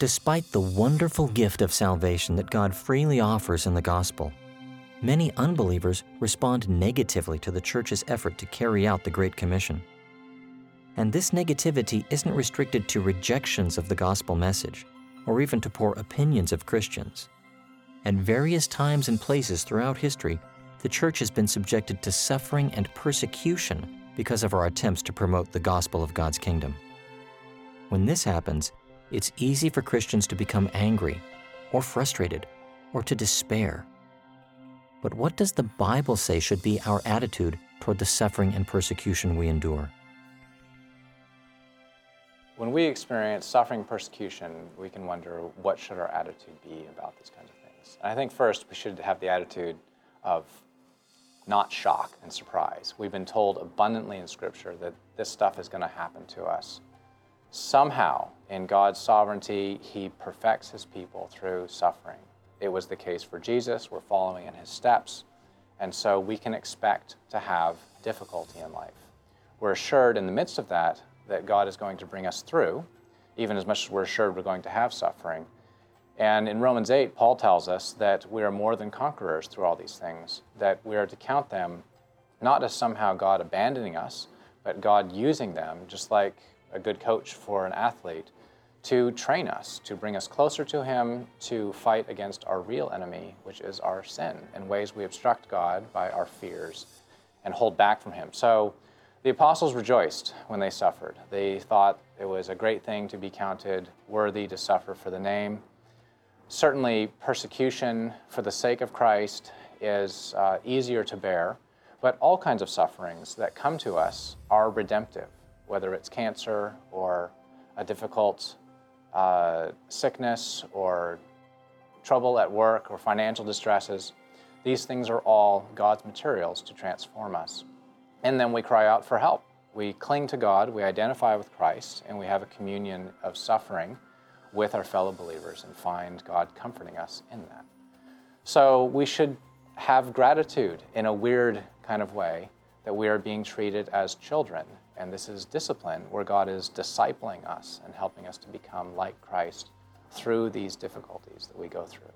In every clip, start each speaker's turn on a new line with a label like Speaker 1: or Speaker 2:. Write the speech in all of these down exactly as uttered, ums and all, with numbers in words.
Speaker 1: Despite the wonderful gift of salvation that God freely offers in the gospel, many unbelievers respond negatively to the church's effort to carry out the Great Commission. And this negativity isn't restricted to rejections of the gospel message, or even to poor opinions of Christians. At various times and places throughout history, the church has been subjected to suffering and persecution because of our attempts to promote the gospel of God's kingdom. When this happens, it's easy for Christians to become angry, or frustrated, or to despair. But what does the Bible say should be our attitude toward the suffering and persecution we endure?
Speaker 2: When we experience suffering and persecution, we can wonder, what should our attitude be about these kinds of things? And I think first we should have the attitude of not shock and surprise. We've been told abundantly in Scripture that this stuff is going to happen to us. Somehow, in God's sovereignty, He perfects His people through suffering. It was the case for Jesus. We're following in His steps. And so we can expect to have difficulty in life. We're assured in the midst of that that God is going to bring us through, even as much as we're assured we're going to have suffering. And in Romans eight, Paul tells us that we are more than conquerors through all these things, that we are to count them not as somehow God abandoning us, but God using them, just like a good coach for an athlete, to train us, to bring us closer to Him, to fight against our real enemy, which is our sin, in ways we obstruct God by our fears and hold back from Him. So the apostles rejoiced when they suffered. They thought it was a great thing to be counted worthy to suffer for the name. Certainly, persecution for the sake of Christ is uh, easier to bear, but all kinds of sufferings that come to us are redemptive, whether it's cancer or a difficult uh, sickness or trouble at work or financial distresses. These things are all God's materials to transform us. And then we cry out for help. We cling to God, we identify with Christ, and we have a communion of suffering with our fellow believers and find God comforting us in that. So we should have gratitude in a weird kind of way that we are being treated as children. And this is discipline where God is discipling us and helping us to become like Christ through these difficulties that we go through.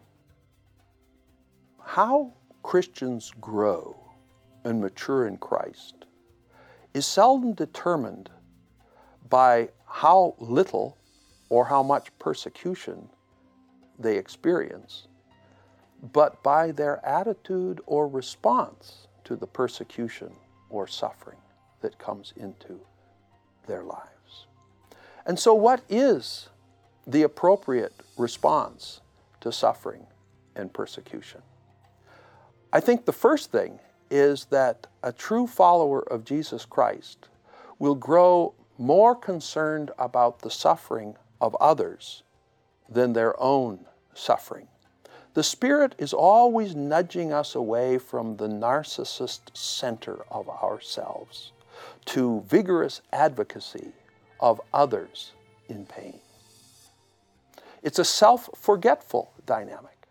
Speaker 3: How Christians grow and mature in Christ is seldom determined by how little or how much persecution they experience, but by their attitude or response to the persecution or suffering that comes into their lives. And so what is the appropriate response to suffering and persecution? I think the first thing is that a true follower of Jesus Christ will grow more concerned about the suffering of others than their own suffering. The Spirit is always nudging us away from the narcissist center of ourselves to vigorous advocacy of others in pain. It's a self-forgetful dynamic.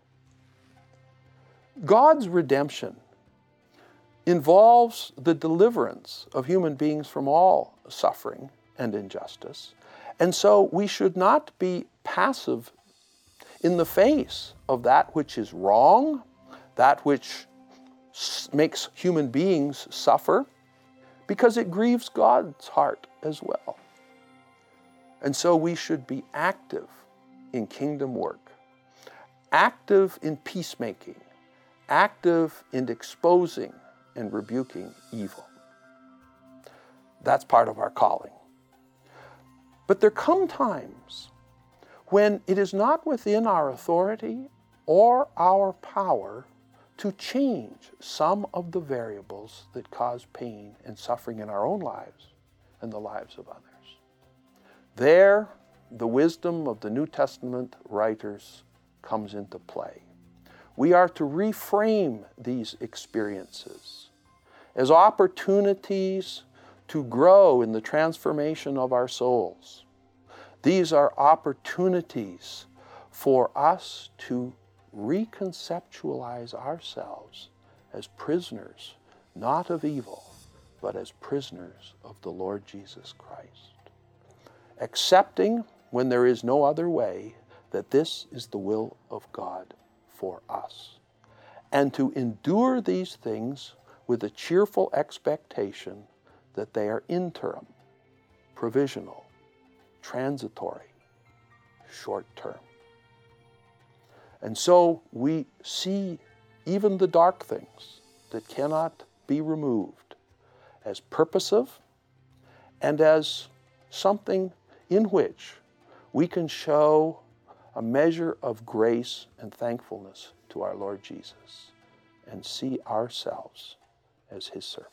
Speaker 3: God's redemption involves the deliverance of human beings from all suffering and injustice. And so we should not be passive in the face of that which is wrong, that which s- makes human beings suffer, because it grieves God's heart as well. And so we should be active in kingdom work, active in peacemaking, active in exposing and rebuking evil. That's part of our calling. But there come times when it is not within our authority or our power to change some of the variables that cause pain and suffering in our own lives and the lives of others. There, the wisdom of the New Testament writers comes into play. We are to reframe these experiences as opportunities to grow in the transformation of our souls. These are opportunities for us to reconceptualize ourselves as prisoners, not of evil, but as prisoners of the Lord Jesus Christ. Accepting, when there is no other way, that this is the will of God for us, and to endure these things with a cheerful expectation that they are interim, provisional, transitory, short-term. And so we see even the dark things that cannot be removed as purposive and as something in which we can show a measure of grace and thankfulness to our Lord Jesus and see ourselves as His servants.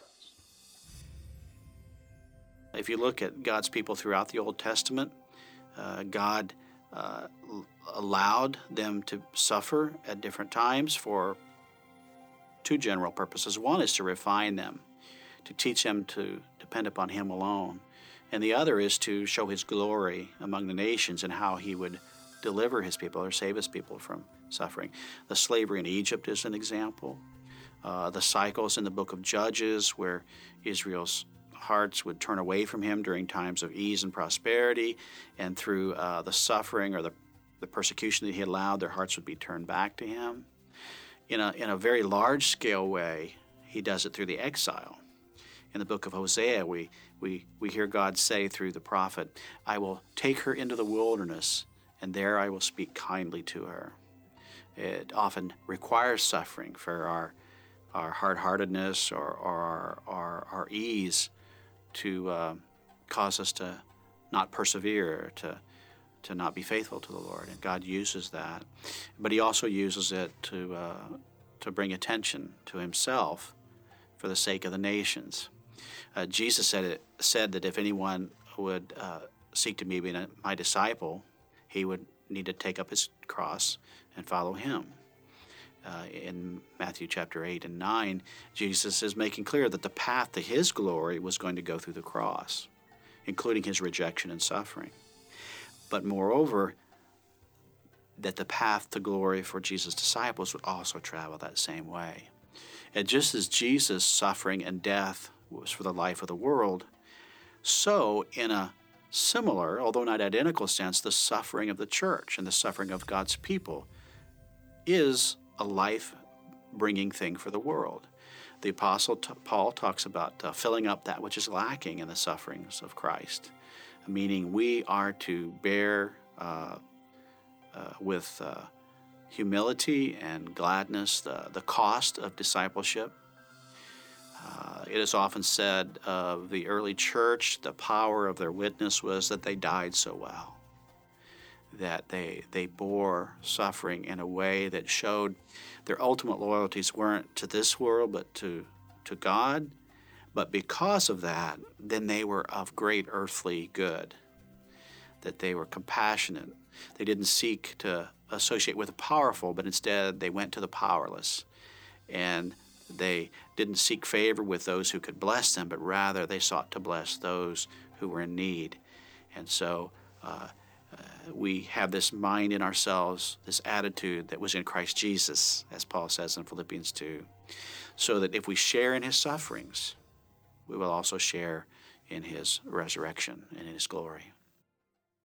Speaker 4: If you look at God's people throughout the Old Testament, uh, God uh, allowed them to suffer at different times for two general purposes. One is to refine them, to teach them to depend upon Him alone. And the other is to show His glory among the nations and how He would deliver His people or save His people from suffering. The slavery in Egypt is an example. Uh, the cycles in the book of Judges where Israel's hearts would turn away from Him during times of ease and prosperity, and through uh, the suffering or the, the persecution that He allowed, their hearts would be turned back to Him. In a, in a very large-scale way, He does it through the exile. In the book of Hosea, we, we, we hear God say through the prophet, I will take her into the wilderness, and there I will speak kindly to her. It often requires suffering for our, our hard-heartedness or, or our, our, our ease to uh, cause us to not persevere, to, to not be faithful to the Lord. And God uses that. But He also uses it to, uh, to bring attention to Himself for the sake of the nations. Uh, Jesus said, it, said that if anyone would uh, seek to be my disciple, he would need to take up his cross and follow Him. Uh, in Matthew chapter eight and nine, Jesus is making clear that the path to His glory was going to go through the cross, including His rejection and suffering. But moreover, that the path to glory for Jesus' disciples would also travel that same way. And just as Jesus' suffering and death was for the life of the world, so in a similar, although not identical sense, the suffering of the church and the suffering of God's people is a life-bringing thing for the world. The Apostle t- Paul talks about uh, filling up that which is lacking in the sufferings of Christ, meaning we are to bear uh, uh, with uh, humility and gladness the, the cost of discipleship. Uh, it is often said of the early church, the power of their witness was that they died so well, that they they bore suffering in a way that showed their ultimate loyalties weren't to this world but to, to God. But because of that, then they were of great earthly good, that they were compassionate. They didn't seek to associate with the powerful, but instead they went to the powerless. And they didn't seek favor with those who could bless them, but rather they sought to bless those who were in need. And so uh, uh, we have this mind in ourselves, this attitude that was in Christ Jesus, as Paul says in Philippians two, so that if we share in His sufferings, we will also share in His resurrection and in His glory.